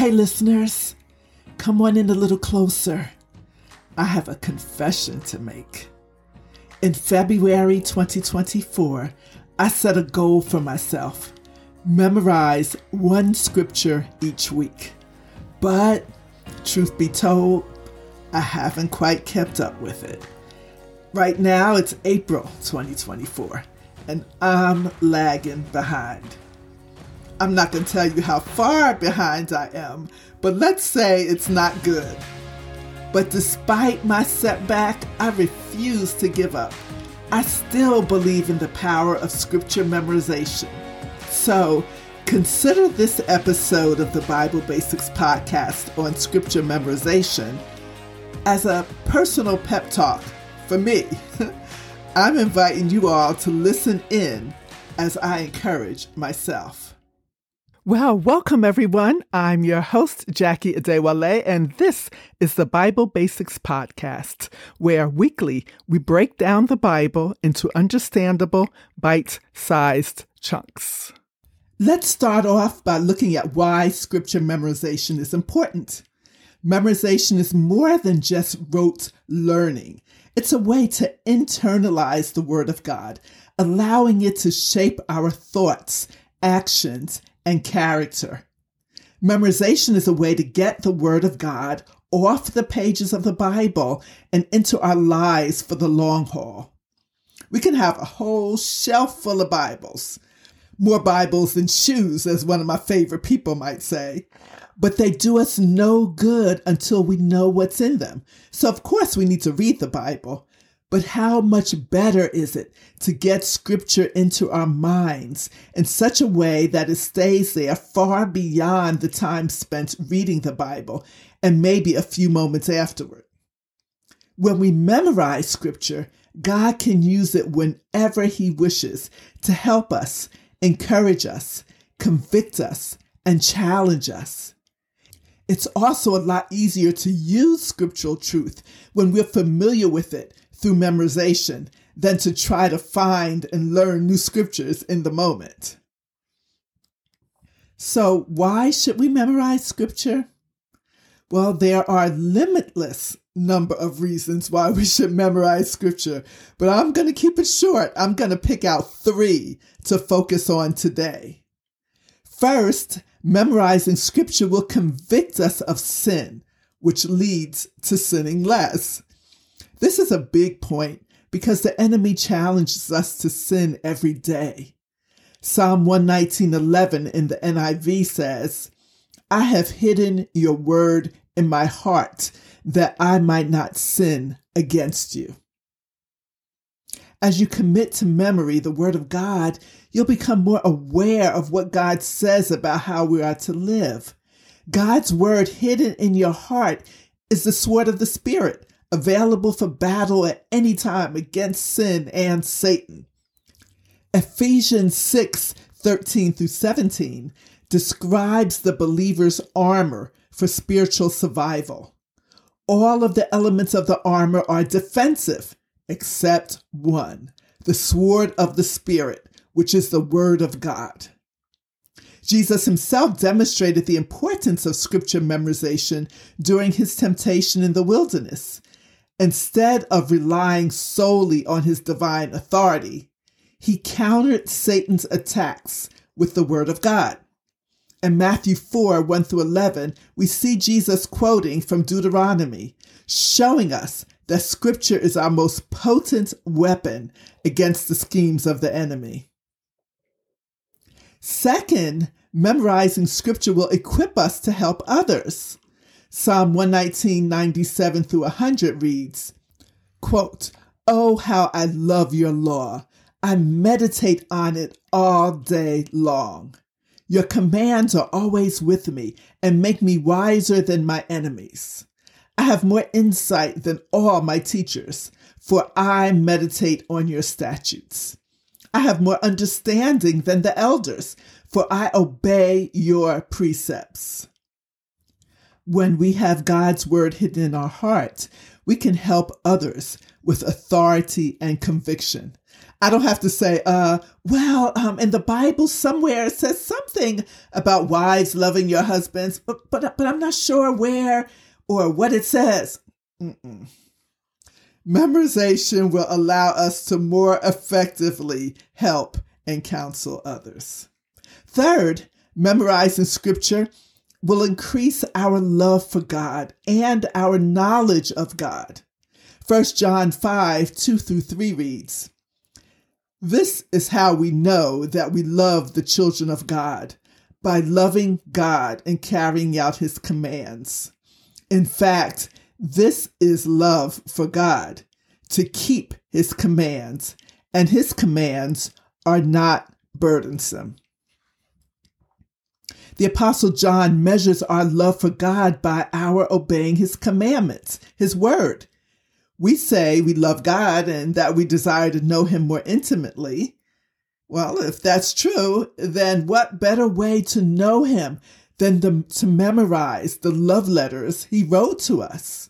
Hi, listeners. Come on in a little closer. I have a confession to make. In February 2024, I set a goal for myself. Memorize one scripture each week. But, truth be told, I haven't quite kept up with it. Right now, it's April 2024, and I'm lagging behind. I'm not going to tell you how far behind I am, but let's say it's not good. But despite my setback, I refuse to give up. I still believe in the power of scripture memorization. So, consider this episode of the Bible Basics podcast on scripture memorization as a personal pep talk for me. I'm inviting you all to listen in as I encourage myself. Well, welcome everyone. I'm your host, Jackie Adewale, and this is the Bible Basics Podcast, where weekly we break down the Bible into understandable, bite-sized chunks. Let's start off by looking at why scripture memorization is important. Memorization is more than just rote learning. It's a way to internalize the Word of God, allowing it to shape our thoughts, actions, and character. Memorization is a way to get the Word of God off the pages of the Bible and into our lives for the long haul. We can have a whole shelf full of Bibles, more Bibles than shoes, as one of my favorite people might say, but they do us no good until we know what's in them. So of course we need to read the Bible, but how much better is it to get scripture into our minds in such a way that it stays there far beyond the time spent reading the Bible and maybe a few moments afterward? When we memorize scripture, God can use it whenever He wishes to help us, encourage us, convict us, and challenge us. It's also a lot easier to use scriptural truth when we're familiar with it through memorization than to try to find and learn new scriptures in the moment. So why should we memorize scripture? Well, there are limitless number of reasons why we should memorize scripture, but I'm going to keep it short. I'm going to pick out 3 to focus on today. First, memorizing scripture will convict us of sin, which leads to sinning less. This is a big point because the enemy challenges us to sin every day. Psalm 119:11 in the NIV says, "I have hidden your word in my heart that I might not sin against you." As you commit to memory the Word of God, you'll become more aware of what God says about how we are to live. God's Word hidden in your heart is the sword of the Spirit, available for battle at any time against sin and Satan. Ephesians 6:13-17 describes the believer's armor for spiritual survival. All of the elements of the armor are defensive, except one, the sword of the Spirit, which is the Word of God. Jesus himself demonstrated the importance of scripture memorization during his temptation in the wilderness. Instead of relying solely on his divine authority, he countered Satan's attacks with the Word of God. In Matthew 4:1-11, we see Jesus quoting from Deuteronomy, showing us that scripture is our most potent weapon against the schemes of the enemy. Second, memorizing scripture will equip us to help others. Psalm 119:97-100 reads, quote, "Oh, how I love your law. I meditate on it all day long. Your commands are always with me and make me wiser than my enemies. I have more insight than all my teachers, for I meditate on your statutes. I have more understanding than the elders, for I obey your precepts." When we have God's word hidden in our heart, we can help others with authority and conviction. I don't have to say, in the Bible somewhere it says something about wives loving your husbands, but I'm not sure where or what it says. Memorization will allow us to more effectively help and counsel others. Third, memorizing scripture will increase our love for God and our knowledge of God. 1 John 5:2-3 reads, "This is how we know that we love the children of God, by loving God and carrying out his commands. In fact, this is love for God, to keep his commands, and his commands are not burdensome." The Apostle John measures our love for God by our obeying his commandments, his word. We say we love God and that we desire to know him more intimately. Well, if that's true, then what better way to know him than to memorize the love letters he wrote to us?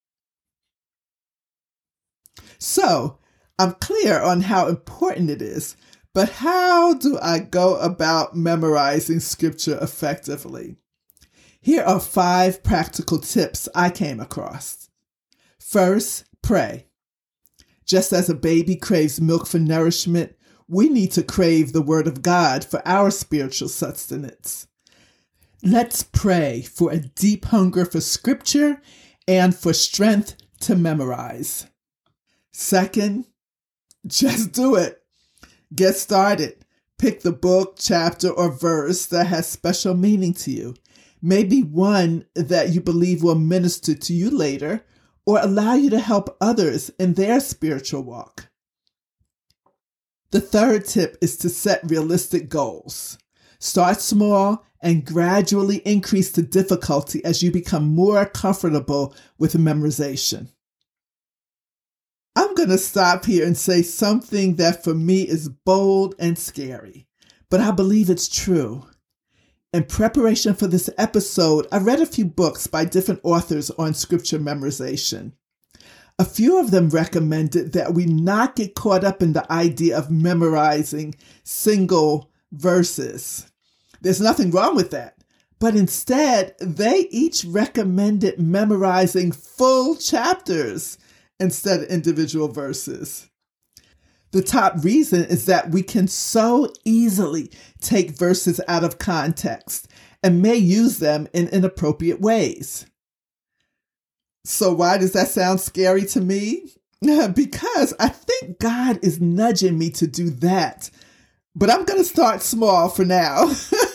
So, I'm clear on how important it is, but how do I go about memorizing scripture effectively? Here are 5 practical tips I came across. First, pray. Just as a baby craves milk for nourishment, we need to crave the Word of God for our spiritual sustenance. Let's pray for a deep hunger for scripture and for strength to memorize. Second, just do it. Get started. Pick the book, chapter, or verse that has special meaning to you. Maybe one that you believe will minister to you later or allow you to help others in their spiritual walk. The third tip is to set realistic goals. Start small and gradually increase the difficulty as you become more comfortable with memorization. I'm going to stop here and say something that for me is bold and scary, but I believe it's true. In preparation for this episode, I read a few books by different authors on scripture memorization. A few of them recommended that we not get caught up in the idea of memorizing single verses. There's nothing wrong with that. But instead, they each recommended memorizing full chapters instead of individual verses. The top reason is that we can so easily take verses out of context and may use them in inappropriate ways. So why does that sound scary to me? Because I think God is nudging me to do that. But I'm going to start small for now.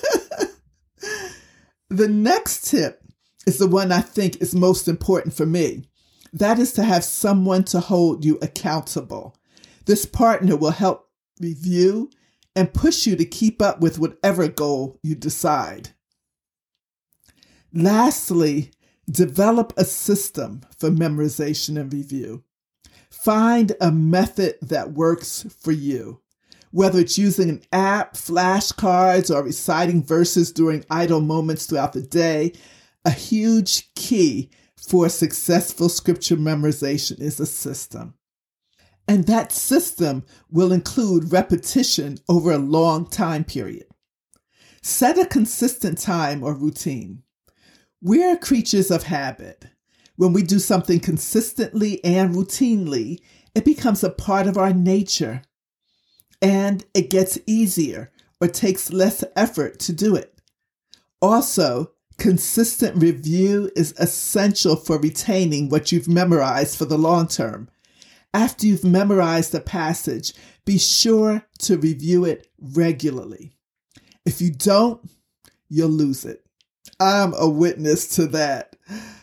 The next tip is the one I think is most important for me. That is to have someone to hold you accountable. This partner will help review and push you to keep up with whatever goal you decide. Lastly, develop a system for memorization and review. Find a method that works for you. Whether it's using an app, flashcards, or reciting verses during idle moments throughout the day, a huge key for successful scripture memorization is a system. And that system will include repetition over a long time period. Set a consistent time or routine. We're creatures of habit. When we do something consistently and routinely, it becomes a part of our nature. And it gets easier or takes less effort to do it. Also, consistent review is essential for retaining what you've memorized for the long term. After you've memorized a passage, be sure to review it regularly. If you don't, you'll lose it. I'm a witness to that.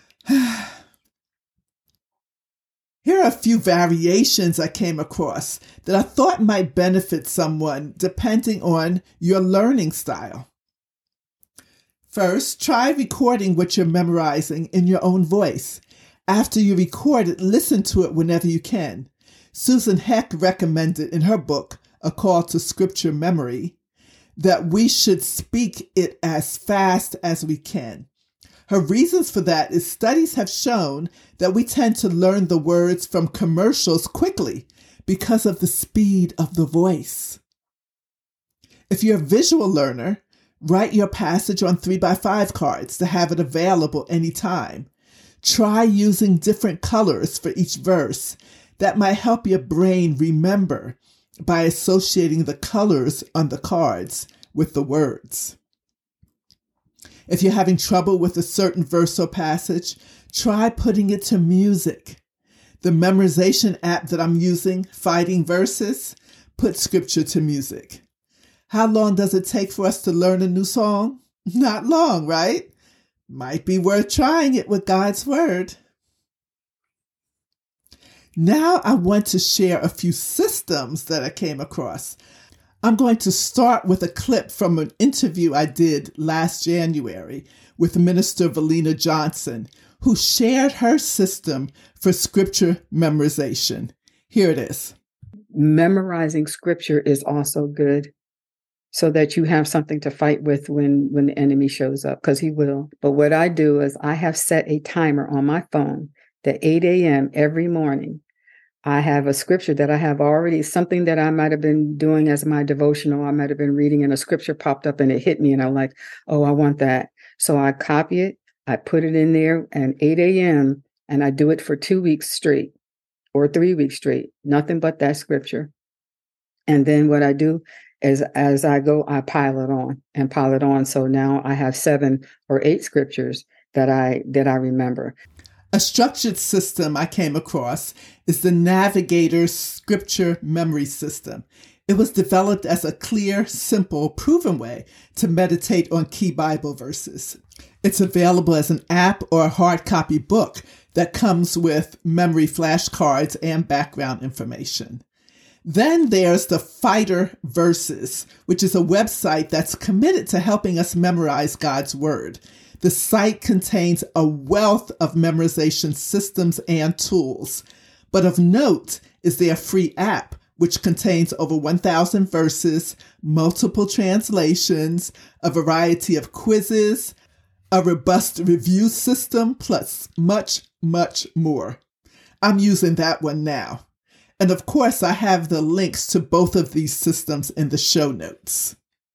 Here are a few variations I came across that I thought might benefit someone depending on your learning style. First, try recording what you're memorizing in your own voice. After you record it, listen to it whenever you can. Susan Heck recommended in her book, A Call to Scripture Memory, that we should speak it as fast as we can. Her reasons for that is studies have shown that we tend to learn the words from commercials quickly because of the speed of the voice. If you're a visual learner, write your passage on 3x5 cards to have it available anytime. Try using different colors for each verse. That might help your brain remember by associating the colors on the cards with the words. If you're having trouble with a certain verse or passage, try putting it to music. The memorization app that I'm using, Fighting Verses, puts scripture to music. How long does it take for us to learn a new song? Not long, right? Might be worth trying it with God's Word. Now I want to share a few systems that I came across. I'm going to start with a clip from an interview I did last January with Minister Valina Johnson, who shared her system for scripture memorization. Here it is. Memorizing scripture is also good so that you have something to fight with when the enemy shows up, because he will. But what I do is I have set a timer on my phone that 8 a.m. every morning. I have a scripture that I have already, something that I might have been doing as my devotional. I might have been reading and a scripture popped up and it hit me and I'm like, oh, I want that. So I copy it, I put it in there and 8 a.m. and I do it for 2 weeks straight or 3 weeks straight, nothing but that scripture. And then what I do is as I go, I pile it on. So now I have 7 or 8 scriptures that I remember. A structured system I came across is the Navigator Scripture Memory System. It was developed as a clear, simple, proven way to meditate on key Bible verses. It's available as an app or a hard copy book that comes with memory flashcards and background information. Then there's the Fighter Verses, which is a website that's committed to helping us memorize God's Word. The site contains a wealth of memorization systems and tools. But of note is their free app, which contains over 1,000 verses, multiple translations, a variety of quizzes, a robust review system, plus much, much more. I'm using that one now. And of course, I have the links to both of these systems in the show notes.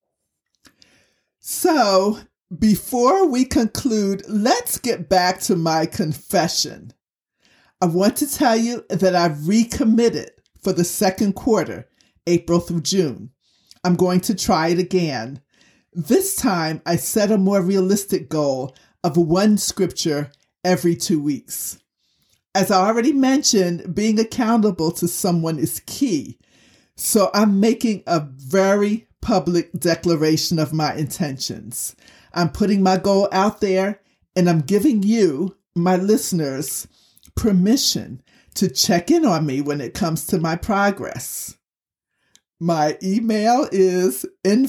So, before we conclude, let's get back to my confession. I want to tell you that I've recommitted for the second quarter, April through June. I'm going to try it again. This time, I set a more realistic goal of 1 scripture every 2 weeks. As I already mentioned, being accountable to someone is key. So I'm making a very public declaration of my intentions. I'm putting my goal out there, and I'm giving you, my listeners, permission to check in on me when it comes to my progress. My email is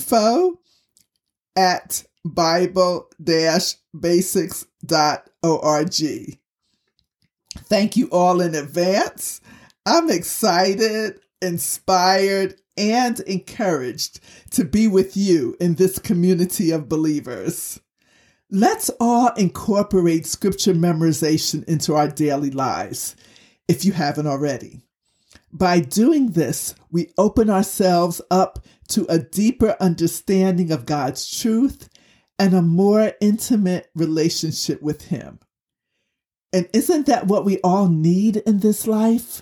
info@bible-basics.org. Thank you all in advance. I'm excited, inspired, and encouraged to be with you in this community of believers. Let's all incorporate scripture memorization into our daily lives, if you haven't already. By doing this, we open ourselves up to a deeper understanding of God's truth and a more intimate relationship with Him. And isn't that what we all need in this life?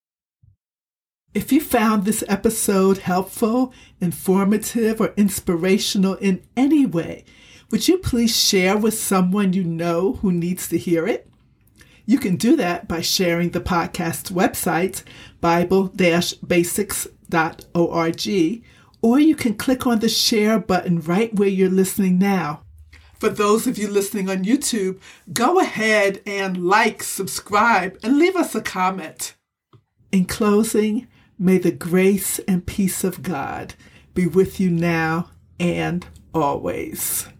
If you found this episode helpful, informative, or inspirational in any way, would you please share with someone you know who needs to hear it? You can do that by sharing the podcast website, bible-basics.org, or you can click on the share button right where you're listening now. For those of you listening on YouTube, go ahead and like, subscribe, and leave us a comment. In closing, may the grace and peace of God be with you now and always.